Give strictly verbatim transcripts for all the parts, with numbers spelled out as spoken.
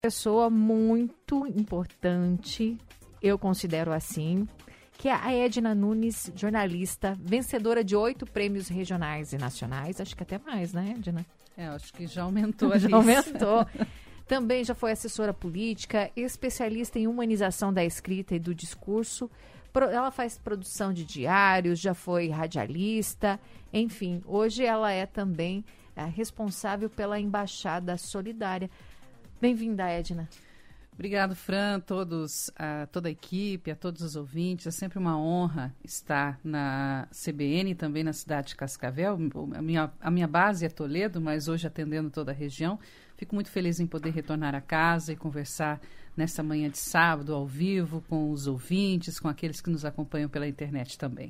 pessoa muito importante, eu considero assim, que é a Edna Nunes, jornalista, vencedora de oito prêmios regionais e nacionais, acho que até mais, né, Edna? É, acho que já aumentou a Já lista. aumentou. Também já foi assessora política, especialista em humanização da escrita e do discurso. Ela faz produção de diários, já foi radialista, enfim, hoje ela é também é, responsável pela Embaixada Solidária. Bem-vinda, Edna. Obrigado, Fran, todos, a toda a equipe, a todos os ouvintes. É sempre uma honra estar na C B N, também na cidade de Cascavel. A minha, a minha base é Toledo, mas hoje atendendo toda a região. Fico muito feliz em poder retornar a casa e conversar nessa manhã de sábado, ao vivo, com os ouvintes, com aqueles que nos acompanham pela internet também.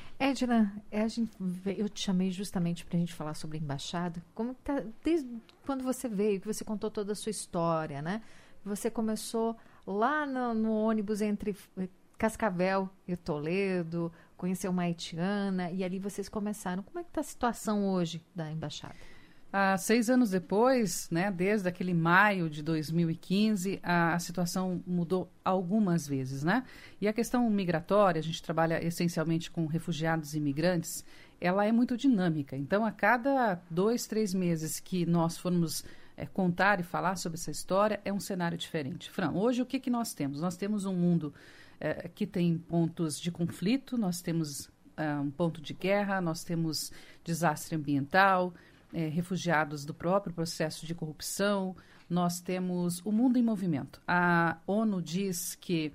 Edna, a gente, eu te chamei justamente para a gente falar sobre a embaixada. Como tá, desde quando você veio, que você contou toda a sua história, né? Você começou lá no, no ônibus entre Cascavel e Toledo, conheceu uma haitiana e ali vocês começaram. Como é que está a situação hoje da embaixada? Há seis anos depois, né, desde aquele maio de dois mil e quinze, a, a situação mudou algumas vezes, né? E a questão migratória, a gente trabalha essencialmente com refugiados e imigrantes, ela é muito dinâmica. Então, a cada dois, três meses que nós formos é, contar e falar sobre essa história, é um cenário diferente. Fran, hoje o que, que nós temos? Nós temos um mundo é, que tem pontos de conflito, nós temos é, um ponto de guerra, nós temos desastre ambiental, É, refugiados do próprio processo de corrupção, nós temos o mundo em movimento. A ONU diz que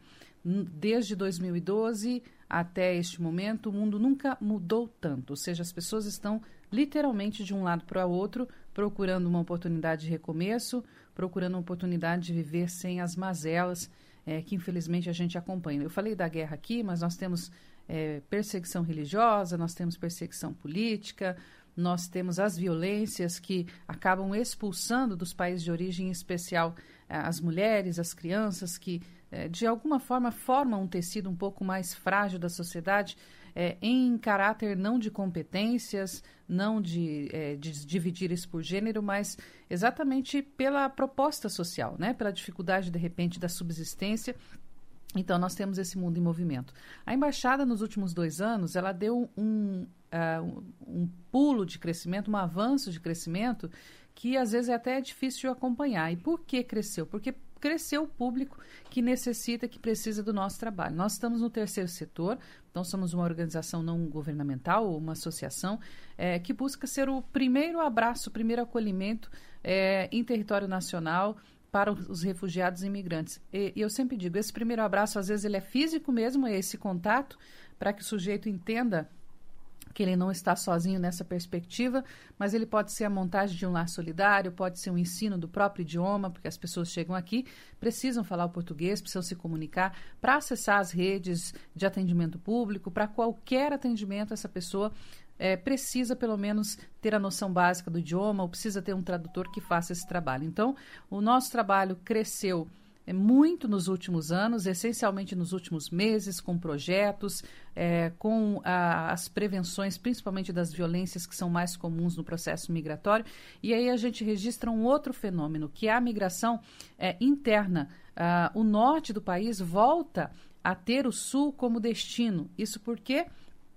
desde dois mil e doze até este momento o mundo nunca mudou tanto, ou seja, as pessoas estão literalmente de um lado para o outro procurando uma oportunidade de recomeço, procurando uma oportunidade de viver sem as mazelas é, que infelizmente a gente acompanha. Eu falei da guerra aqui, mas nós temos é, perseguição religiosa, nós temos perseguição política, nós temos as violências que acabam expulsando dos países de origem, em especial as mulheres, as crianças, que de alguma forma formam um tecido um pouco mais frágil da sociedade, é, em caráter não de competências, não de, é, de dividir isso por gênero, mas exatamente pela proposta social, né? Pela dificuldade, de repente, da subsistência. Então, nós temos esse mundo em movimento. A embaixada, nos últimos dois anos, ela deu um, uh, um pulo de crescimento, um avanço de crescimento que, às vezes, é até difícil de acompanhar. E por que cresceu? Porque cresceu o público que necessita, que precisa do nosso trabalho. Nós estamos no terceiro setor, então somos uma organização não governamental, uma associação é, que busca ser o primeiro abraço, o primeiro acolhimento é, em território nacional, para os refugiados e imigrantes. E, e eu sempre digo, esse primeiro abraço, às vezes, ele é físico mesmo, é esse contato, para que o sujeito entenda que ele não está sozinho nessa perspectiva, mas ele pode ser a montagem de um lar solidário, pode ser um ensino do próprio idioma, porque as pessoas chegam aqui, precisam falar o português, precisam se comunicar, para acessar as redes de atendimento público, para qualquer atendimento, essa pessoa É, precisa, pelo menos, ter a noção básica do idioma ou precisa ter um tradutor que faça esse trabalho. Então, o nosso trabalho cresceu é, muito nos últimos anos, essencialmente nos últimos meses, com projetos, é, com a, as prevenções, principalmente das violências que são mais comuns no processo migratório. E aí a gente registra um outro fenômeno, que é a migração é, interna. Ah, o norte do país volta a ter o sul como destino. Isso porque...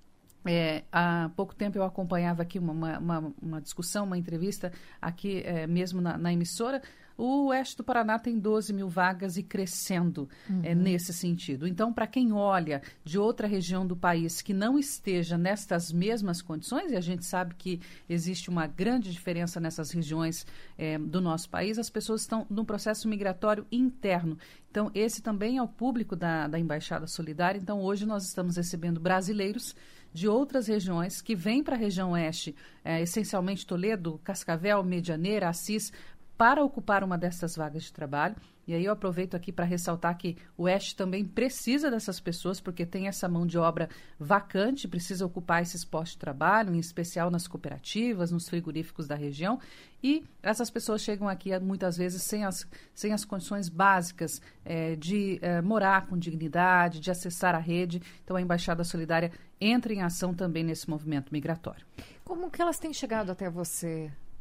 É, há pouco tempo eu acompanhava aqui uma, uma, uma discussão, uma entrevista aqui é, mesmo na, na emissora. O oeste do Paraná tem doze mil vagas e crescendo uhum. é, nesse sentido. Então, para quem olha de outra região do país que não esteja nestas mesmas condições, e a gente sabe que existe uma grande diferença nessas regiões é, do nosso país, as pessoas estão num processo migratório interno. Então, esse também é o público da, da Embaixada Solidária. Então, hoje nós estamos recebendo brasileiros de outras regiões que vêm para a região oeste, é, essencialmente Toledo, Cascavel, Medianeira, Assis, para ocupar uma dessas vagas de trabalho. E aí eu aproveito aqui para ressaltar que o Oeste também precisa dessas pessoas, porque tem essa mão de obra vacante, precisa ocupar esses postos de trabalho, em especial nas cooperativas, nos frigoríficos da região. E essas pessoas chegam aqui muitas vezes sem as, sem as condições básicas é, de é, morar com dignidade, de acessar a rede. Então a Embaixada Solidária entra em ação também nesse movimento migratório. Como que elas têm chegado até você,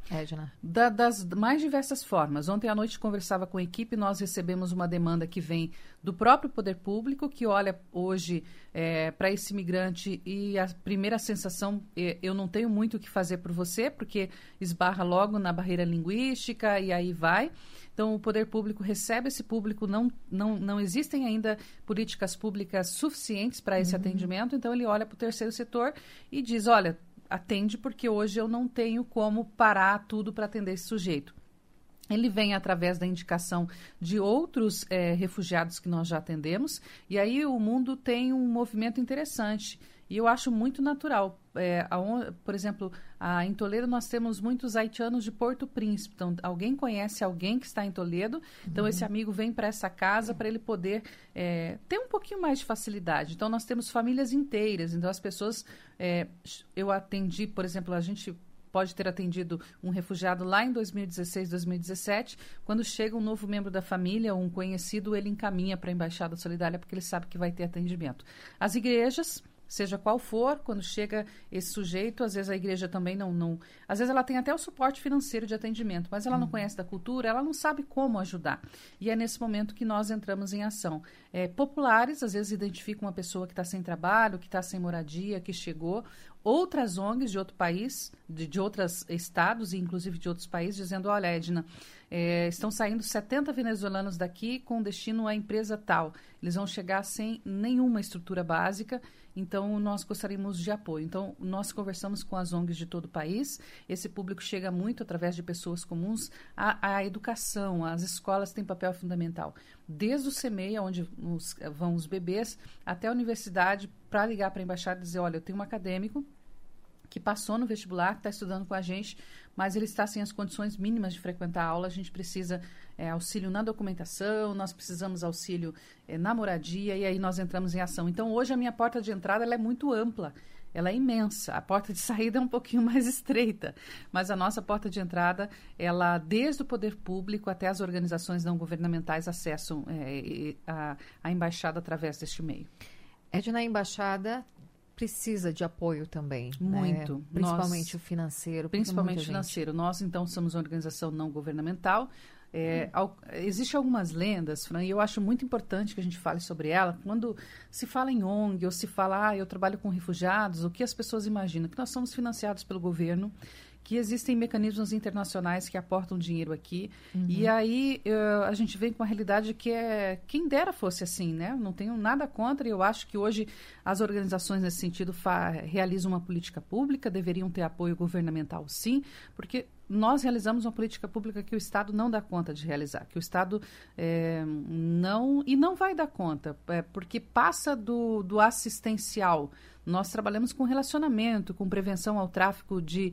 Edna? Da, das mais diversas formas. Ontem à noite conversava com a equipe, nós recebemos uma demanda que vem do próprio poder público, que olha hoje é, para esse imigrante e a primeira sensação, é, eu não tenho muito o que fazer por você, porque esbarra logo na barreira linguística e aí vai. Então, o poder público recebe esse público, não, não, não existem ainda políticas públicas suficientes para esse uhum. atendimento, então ele olha para o terceiro setor e diz, olha, atende porque hoje eu não tenho como parar tudo para atender esse sujeito. Ele vem através da indicação de outros é, refugiados que nós já atendemos, e aí o mundo tem um movimento interessante. E eu acho muito natural. É, a, por exemplo, a, em Toledo nós temos muitos haitianos de Porto Príncipe. Então, alguém conhece alguém que está em Toledo. Então, uhum. esse amigo vem para essa casa para ele poder é, ter um pouquinho mais de facilidade. Então, nós temos famílias inteiras. Então, as pessoas... É, eu atendi, por exemplo, a gente... pode ter atendido um refugiado lá em dois mil e dezesseis, dois mil e dezessete. Quando chega um novo membro da família, um conhecido, ele encaminha para a Embaixada Solidária porque ele sabe que vai ter atendimento. As igrejas, seja qual for, quando chega esse sujeito, às vezes a igreja também não... não às vezes ela tem até o suporte financeiro de atendimento, mas ela uhum. não conhece da cultura, ela não sabe como ajudar. E é nesse momento que nós entramos em ação. É, populares, às vezes, identificam uma pessoa que está sem trabalho, que está sem moradia, que chegou. Outras O N Gs de outro país, de, de outros estados e inclusive de outros países, dizendo, olha, Edna, é, estão saindo setenta venezuelanos daqui com destino à empresa tal. Eles vão chegar sem nenhuma estrutura básica, então nós gostaríamos de apoio. Então, nós conversamos com as O N Gs de todo o país. Esse público chega muito através de pessoas comuns. A, a educação, as escolas têm papel fundamental. Desde o SEMEI, onde os, vão os bebês, até a universidade, para ligar para a embaixada e dizer, olha, eu tenho um acadêmico que passou no vestibular, que está estudando com a gente, mas ele está sem as condições mínimas de frequentar a aula, a gente precisa é, auxílio na documentação, nós precisamos auxílio é, na moradia, e aí nós entramos em ação. Então, hoje, a minha porta de entrada ela é muito ampla, ela é imensa. A porta de saída é um pouquinho mais estreita, mas a nossa porta de entrada, ela, desde o poder público até as organizações não governamentais, acessam é, a, a embaixada através deste meio. Edna, a embaixada precisa de apoio também. Muito. Né? Principalmente nós, o financeiro. Principalmente o financeiro. Nós, então, somos uma organização não governamental. É, hum. al, Existem algumas lendas, Fran, e eu acho muito importante que a gente fale sobre ela. Quando se fala em O N G ou se fala, ah, eu trabalho com refugiados, o que as pessoas imaginam? Que nós somos financiados pelo governo, que existem mecanismos internacionais que aportam dinheiro aqui. Uhum. E aí uh, a gente vem com uma realidade que é... Quem dera fosse assim, né? Não tenho nada contra e eu acho que hoje as organizações nesse sentido fa- realizam uma política pública, deveriam ter apoio governamental sim, porque nós realizamos uma política pública que o Estado não dá conta de realizar, que o Estado é, não... E não vai dar conta, é, porque passa do, do assistencial. Nós trabalhamos com relacionamento, com prevenção ao tráfico de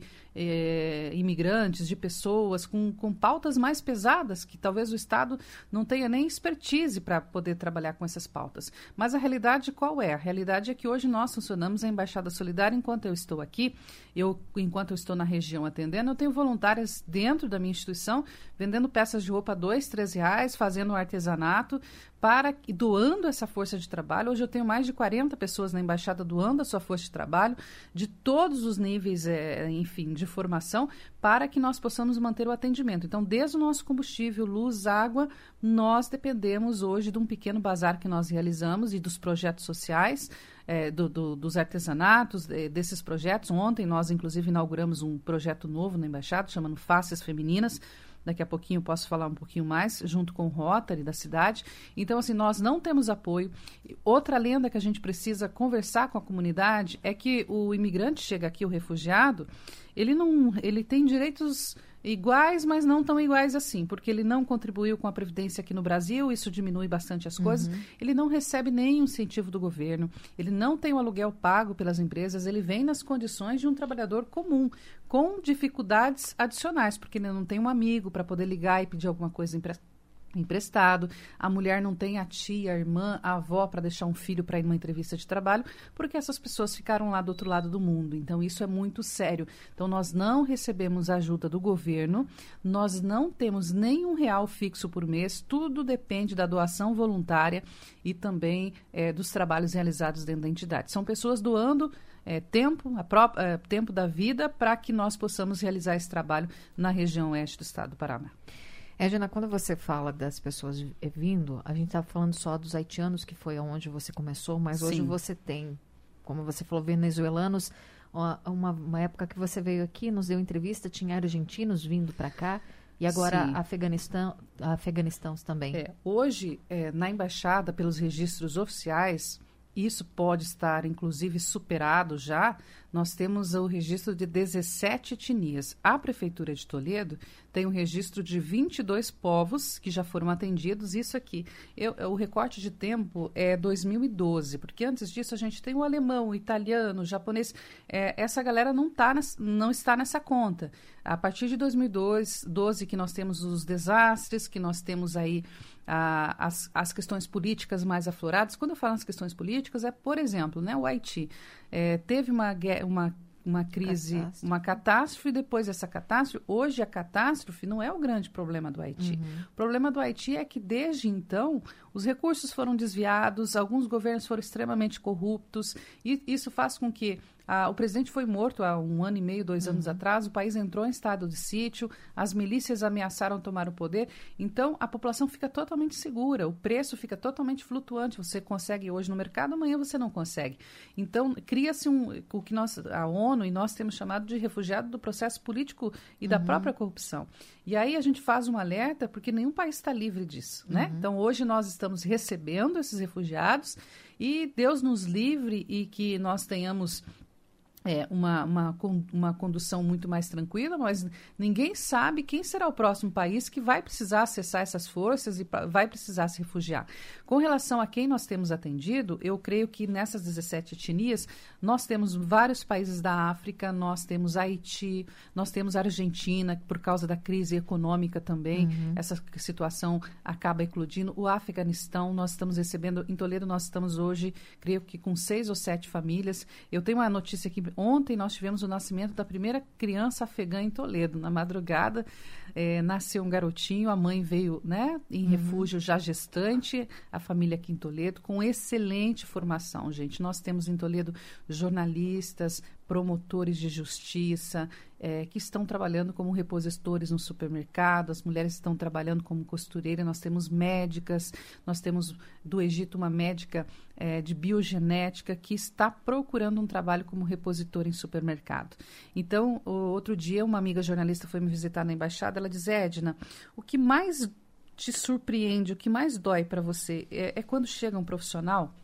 eh, imigrantes, de pessoas, com, com pautas mais pesadas, que talvez o Estado não tenha nem expertise para poder trabalhar com essas pautas. Mas a realidade qual é? A realidade é que hoje nós funcionamos a Embaixada Solidária enquanto eu estou aqui, eu, enquanto eu estou na região atendendo, eu tenho voluntárias dentro da minha instituição, vendendo peças de roupa a dois, três reais, fazendo artesanato, para, doando essa força de trabalho. Hoje eu tenho mais de quarenta pessoas na Embaixada doando a sua força de trabalho, de todos os níveis, é, enfim, de formação, para que nós possamos manter o atendimento. Então, desde o nosso combustível, luz, água, nós dependemos hoje de um pequeno bazar que nós realizamos e dos projetos sociais, é, do, do, dos artesanatos, é, desses projetos. Ontem nós, inclusive, inauguramos um projeto novo na Embaixada, chamando Faces Femininas. Daqui a pouquinho eu posso falar um pouquinho mais, junto com o Rotary da cidade. Então, assim, nós não temos apoio. Outra lenda que a gente precisa conversar com a comunidade é que o imigrante chega aqui, o refugiado, ele, não, ele tem direitos iguais, mas não tão iguais assim, porque ele não contribuiu com a Previdência aqui no Brasil, isso diminui bastante as coisas. Uhum. Ele não recebe nenhum incentivo do governo, ele não tem o aluguel pago pelas empresas, ele vem nas condições de um trabalhador comum, com dificuldades adicionais, porque ele não tem um amigo para poder ligar e pedir alguma coisa emprestada. emprestado, a mulher não tem a tia, a irmã, a avó para deixar um filho para ir numa entrevista de trabalho, porque essas pessoas ficaram lá do outro lado do mundo. Então, isso é muito sério. Então, nós não recebemos ajuda do governo, nós não temos nenhum real fixo por mês, tudo depende da doação voluntária e também é, dos trabalhos realizados dentro da entidade. São pessoas doando é, tempo, a pró- é, tempo da vida para que nós possamos realizar esse trabalho na região oeste do estado do Paraná. Edna, quando você fala das pessoas vindo, a gente está falando só dos haitianos, que foi onde você começou, mas Sim. hoje você tem, como você falou, venezuelanos. Uma, uma época que você veio aqui, nos deu entrevista, tinha argentinos vindo para cá, e agora Afeganistão, afeganistãos também. É, hoje, é, na embaixada, pelos registros oficiais, isso pode estar, inclusive, superado já. Nós temos o registro de dezessete etnias. A Prefeitura de Toledo tem um registro de vinte e dois povos que já foram atendidos. Isso aqui, eu, o recorte de tempo é dois mil e doze, porque antes disso a gente tem o alemão, o italiano, o japonês. É, essa galera não, tá nessa, não está nessa conta. A partir de dois mil e doze que nós temos os desastres, que nós temos aí ah, as, as questões políticas mais afloradas. Quando eu falo nas questões políticas, é, por exemplo, né, o Haiti. É, teve uma, uma, uma crise, catástrofe. uma catástrofe, e depois dessa catástrofe, hoje a catástrofe não é o grande problema do Haiti. Uhum. O problema do Haiti é que, desde então, os recursos foram desviados, alguns governos foram extremamente corruptos, e isso faz com que Ah, o presidente foi morto há um ano e meio, dois anos uhum. atrás, o país entrou em estado de sítio, as milícias ameaçaram tomar o poder, então a população fica totalmente segura, o preço fica totalmente flutuante, você consegue hoje no mercado, amanhã você não consegue. Então, cria-se um, o que nós, a ONU e nós temos chamado de refugiado do processo político e uhum. da própria corrupção. E aí a gente faz um alerta, porque nenhum país está livre disso, né? Uhum. Então, hoje nós estamos recebendo esses refugiados e Deus nos livre e que nós tenhamos É, uma, uma, uma condução muito mais tranquila, mas ninguém sabe quem será o próximo país que vai precisar acessar essas forças e vai precisar se refugiar. Com relação a quem nós temos atendido, eu creio que nessas dezessete etnias, nós temos vários países da África, nós temos Haiti, nós temos a Argentina, por causa da crise econômica também, uhum. essa situação acaba eclodindo. O Afeganistão, nós estamos recebendo, em Toledo nós estamos hoje, creio que com seis ou sete famílias. Eu tenho uma notícia aqui. Ontem nós tivemos o nascimento da primeira criança afegã em Toledo. Na madrugada, é, nasceu um garotinho, a mãe veio, né, em uhum. refúgio já gestante, a família aqui em Toledo, com excelente formação, gente. Nós temos em Toledo jornalistas, promotores de justiça, é, que estão trabalhando como repositores no supermercado, as mulheres estão trabalhando como costureira, nós temos médicas, nós temos do Egito uma médica é, de biogenética que está procurando um trabalho como repositor em supermercado. Então, o, outro dia, uma amiga jornalista foi me visitar na embaixada, ela diz, Edna, o que mais te surpreende, o que mais dói para você é, é quando chega um profissional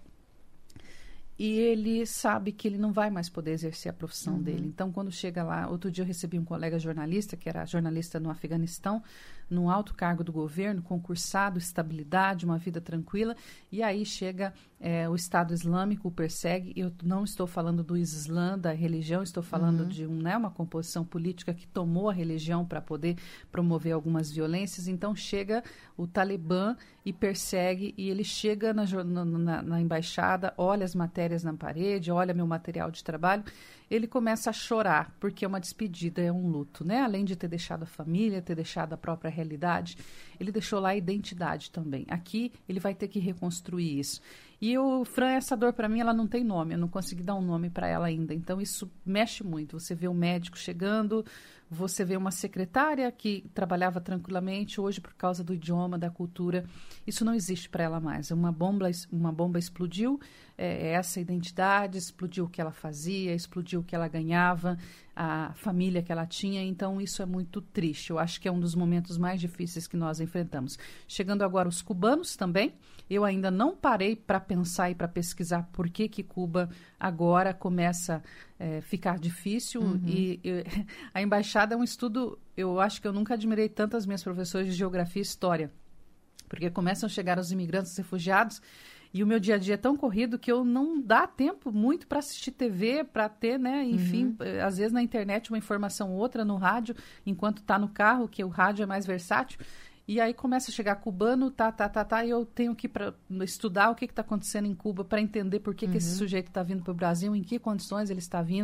e ele sabe que ele não vai mais poder exercer a profissão uhum. dele. Então, quando chega lá... Outro dia eu recebi um colega jornalista, que era jornalista no Afeganistão, num alto cargo do governo, concursado, estabilidade, uma vida tranquila, e aí chega é, o Estado Islâmico, o persegue. Eu não estou falando do Islã, da religião, estou falando uhum. de um, né, uma composição política que tomou a religião para poder promover algumas violências. Então, chega o Talibã e persegue, e ele chega na, na, na embaixada, olha as matérias na parede, olha meu material de trabalho, ele começa a chorar, porque é uma despedida, é um luto, né? Além de ter deixado a família, ter deixado a própria realidade, ele deixou lá a identidade também. Aqui, ele vai ter que reconstruir isso. E o Fran, essa dor para mim, ela não tem nome, eu não consegui dar um nome para ela ainda. Então, isso mexe muito. Você vê o médico chegando, você vê uma secretária que trabalhava tranquilamente, hoje, por causa do idioma, da cultura, isso não existe para ela mais. Uma bomba, uma bomba explodiu, é, essa identidade, explodiu o que ela fazia, explodiu o que ela ganhava, a família que ela tinha, então isso é muito triste. Eu acho que é um dos momentos mais difíceis que nós enfrentamos. Chegando agora os cubanos também, eu ainda não parei para pensar e para pesquisar por que que Cuba agora começa a é, ficar difícil uhum. e, e a embaixada é um estudo, eu acho que eu nunca admirei tanto as minhas professoras de geografia e história, porque começam a chegar os imigrantes, os refugiados, e o meu dia a dia é tão corrido que eu não dá tempo muito para assistir T V, para ter, né, enfim, uhum. às vezes na internet uma informação ou outra, no rádio, enquanto está no carro, que o rádio é mais versátil. E aí começa a chegar cubano, tá, tá, tá, tá, e eu tenho que pra, estudar o que está acontecendo em Cuba para entender por que, uhum. que esse sujeito está vindo para o Brasil, em que condições ele está vindo.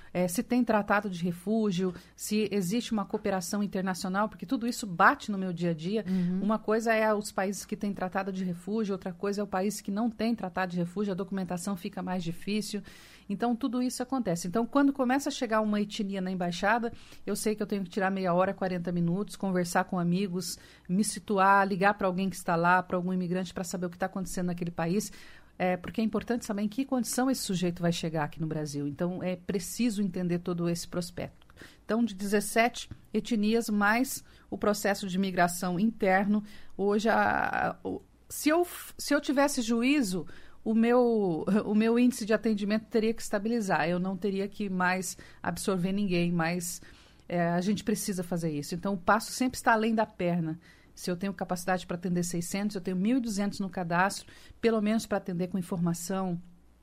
é, se tem tratado de refúgio, se existe uma cooperação internacional, porque tudo isso bate no meu dia a dia. Uhum. Uma coisa é os países que têm tratado de refúgio, outra coisa é o país que não tem tratado de refúgio, a documentação fica mais difícil. Então, tudo isso acontece. Então, quando começa a chegar uma etnia na embaixada, eu sei que eu tenho que tirar meia hora, quarenta minutos, conversar com amigos, me situar, ligar para alguém que está lá, para algum imigrante, para saber o que está acontecendo naquele país. É, porque é importante saber em que condição esse sujeito vai chegar aqui no Brasil. Então, é preciso entender todo esse prospecto. Então, de dezessete etnias, mais o processo de migração interno, hoje, a, a, se, eu, se eu tivesse juízo, o meu, o meu índice de atendimento teria que estabilizar. Eu não teria que mais absorver ninguém, mas é, a gente precisa fazer isso. Então, o passo sempre está além da perna. Se eu tenho capacidade para atender seiscentos, eu tenho mil e duzentos no cadastro, pelo menos para atender com informação,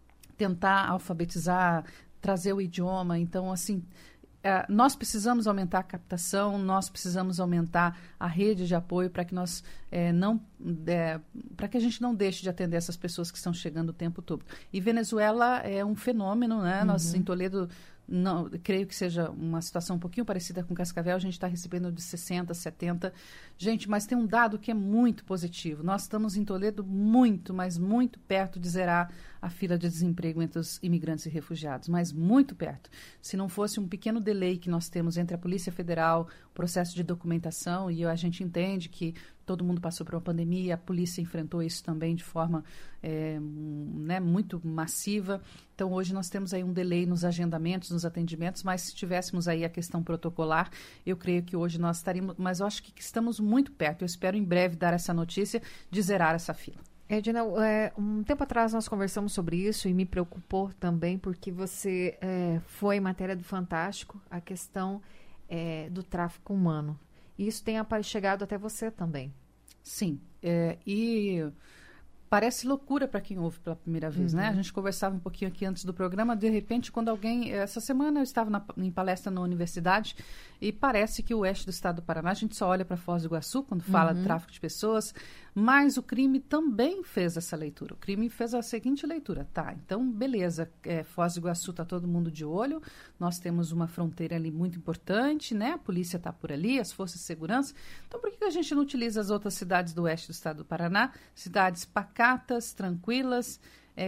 tentar alfabetizar, trazer o idioma. Então, assim, é, nós precisamos aumentar a captação, nós precisamos aumentar a rede de apoio para que nós é, não, é, para que a gente não deixe de atender essas pessoas que estão chegando o tempo todo. E Venezuela é um fenômeno, né? Uhum. Nós, em Toledo, não, creio que seja uma situação um pouquinho parecida com Cascavel, a gente está recebendo de sessenta, setenta. Gente, mas tem um dado que é muito positivo. Nós estamos em Toledo muito, mas muito perto de zerar a fila de desemprego entre os imigrantes e refugiados, mas muito perto. Se não fosse um pequeno delay que nós temos entre a Polícia Federal, o processo de documentação, e a gente entende que todo mundo passou por uma pandemia, a polícia enfrentou isso também de forma é, né, muito massiva. Então, hoje nós temos aí um delay nos agendamentos, nos atendimentos, mas se tivéssemos aí a questão protocolar, eu creio que hoje nós estaríamos, mas eu acho que estamos muito perto. Eu espero em breve dar essa notícia de zerar essa fila. Edna, é, um tempo atrás nós conversamos sobre isso e me preocupou também porque você é, foi em matéria do Fantástico a questão é, do tráfico humano. E isso tem chegado até você também. Sim, é, e parece loucura para quem ouve pela primeira vez, uhum. né? A gente conversava um pouquinho aqui antes do programa, de repente, quando alguém... Essa semana eu estava na, em palestra na universidade e parece que o oeste do estado do Paraná, a gente só olha para Foz do Iguaçu quando fala uhum. de tráfico de pessoas, mas o crime também fez essa leitura. O crime fez a seguinte leitura, tá? Então, beleza, é, Foz do Iguaçu está todo mundo de olho, nós temos uma fronteira ali muito importante, né? A polícia está por ali, as forças de segurança. Então, por que a gente não utiliza as outras cidades do oeste do estado do Paraná? Cidades pacatas, tranquilas,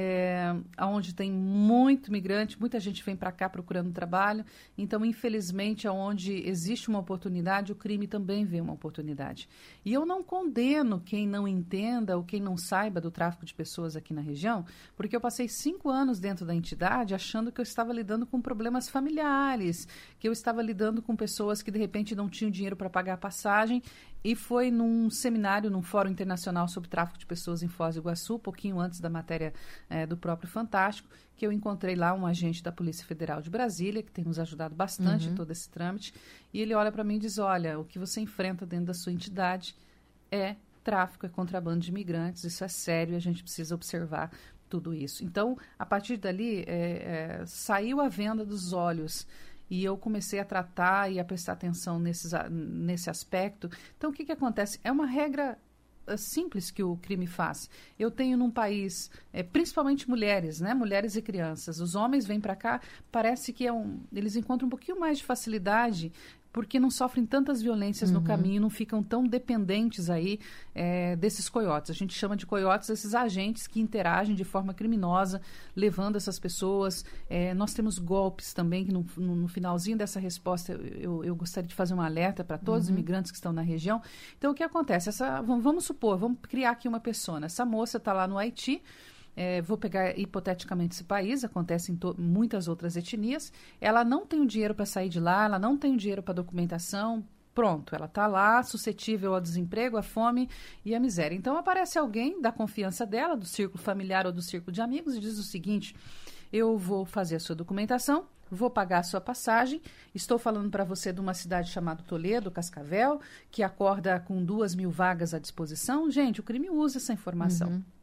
é, onde tem muito migrante, muita gente vem para cá procurando trabalho. Então, infelizmente, onde existe uma oportunidade, o crime também vê uma oportunidade. E eu não condeno quem não entenda ou quem não saiba do tráfico de pessoas aqui na região, porque eu passei cinco anos dentro da entidade achando que eu estava lidando com problemas familiares, que eu estava lidando com pessoas que, de repente, não tinham dinheiro para pagar a passagem. E foi num seminário, num fórum internacional sobre tráfico de pessoas em Foz do Iguaçu, pouquinho antes da matéria é, do próprio Fantástico, que eu encontrei lá um agente da Polícia Federal de Brasília, que tem nos ajudado bastante uhum. em todo esse trâmite, e ele olha para mim e diz, olha, o que você enfrenta dentro da sua entidade é tráfico, é contrabando de imigrantes, isso é sério, a gente precisa observar tudo isso. Então, a partir dali, é, é, saiu a venda dos olhos. E eu comecei a tratar e a prestar atenção nesses, nesse aspecto. Então, o que, que acontece? É uma regra uh, simples que o crime faz. Eu tenho num país, é, principalmente mulheres, né? Mulheres e crianças. Os homens vêm para cá, parece que é um, eles encontram um pouquinho mais de facilidade porque não sofrem tantas violências uhum. no caminho, não ficam tão dependentes aí é, desses coiotes. A gente chama de coiotes esses agentes que interagem de forma criminosa, levando essas pessoas. É, nós temos golpes também, que no, no, no finalzinho dessa resposta eu, eu gostaria de fazer um alerta para todos uhum. os imigrantes que estão na região. Então, o que acontece? Essa, vamos, vamos supor, vamos criar aqui uma pessoa. Essa moça está lá no Haiti. É, vou pegar hipoteticamente esse país, acontece em to- muitas outras etnias, ela não tem o dinheiro para sair de lá, ela não tem o dinheiro para documentação, pronto, ela está lá suscetível ao desemprego, à fome e à miséria. Então aparece alguém da confiança dela, do círculo familiar ou do círculo de amigos e diz o seguinte, eu vou fazer a sua documentação, vou pagar a sua passagem, estou falando para você de uma cidade chamada Toledo, Cascavel, que acorda com duas mil vagas à disposição. Gente, o crime usa essa informação. Uhum.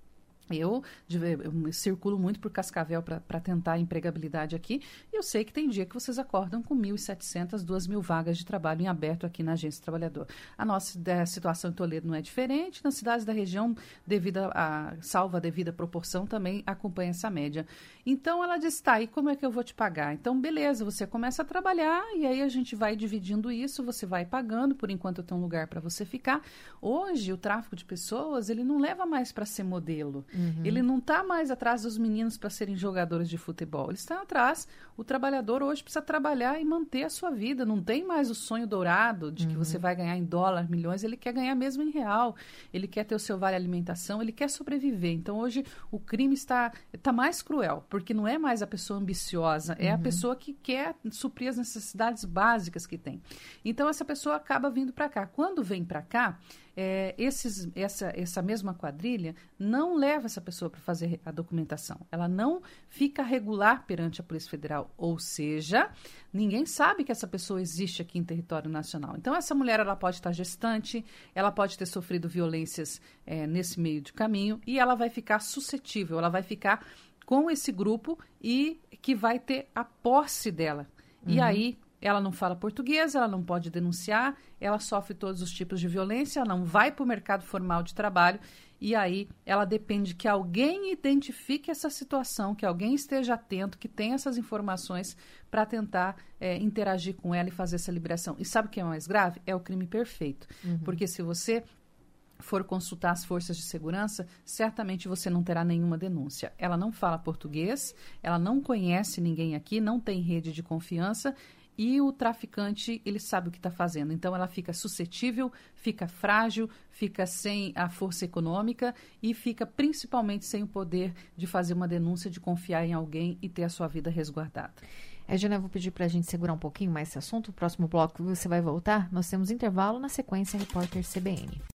Eu, eu circulo muito por Cascavel para tentar a empregabilidade aqui, e eu sei que tem dia que vocês acordam com mil e setecentas, duas mil vagas de trabalho em aberto aqui na Agência Trabalhador. A nossa a situação em Toledo não é diferente, nas cidades da região, devido a, salva a devida proporção, também acompanha essa média. Então, ela disse, tá, e como é que eu vou te pagar? Então, beleza, você começa a trabalhar, e aí a gente vai dividindo isso, você vai pagando, por enquanto eu tenho um lugar para você ficar. Hoje, o tráfico de pessoas, ele não leva mais para ser modelo. Uhum. Ele não está mais atrás dos meninos para serem jogadores de futebol. Ele está atrás. O trabalhador hoje precisa trabalhar e manter a sua vida. Não tem mais o sonho dourado de uhum. que você vai ganhar em dólar, milhões. Ele quer ganhar mesmo em real. Ele quer ter o seu vale alimentação. Ele quer sobreviver. Então, hoje, o crime está, está mais cruel, porque não é mais a pessoa ambiciosa, é uhum. a pessoa que quer suprir as necessidades básicas que tem. Então, essa pessoa acaba vindo para cá. Quando vem para cá, É, esses, essa, essa mesma quadrilha não leva essa pessoa para fazer a documentação. Ela não fica regular perante a Polícia Federal. Ou seja, ninguém sabe que essa pessoa existe aqui em território nacional. Então, essa mulher ela pode estar gestante, ela pode ter sofrido violências é, nesse meio de caminho e ela vai ficar suscetível, ela vai ficar com esse grupo e que vai ter a posse dela. Uhum. E aí, ela não fala português, ela não pode denunciar, ela sofre todos os tipos de violência, ela não vai para o mercado formal de trabalho e aí ela depende que alguém identifique essa situação, que alguém esteja atento, que tenha essas informações para tentar é, interagir com ela e fazer essa liberação. E sabe o que é mais grave? É o crime perfeito. Uhum. Porque se você for consultar as forças de segurança, certamente você não terá nenhuma denúncia. Ela não fala português, ela não conhece ninguém aqui, não tem rede de confiança. E o traficante, ele sabe o que está fazendo. Então, ela fica suscetível, fica frágil, fica sem a força econômica e fica principalmente sem o poder de fazer uma denúncia, de confiar em alguém e ter a sua vida resguardada. Edna, eu vou pedir para a gente segurar um pouquinho mais esse assunto. O próximo bloco você vai voltar. Nós temos intervalo, na sequência, Repórter C B N.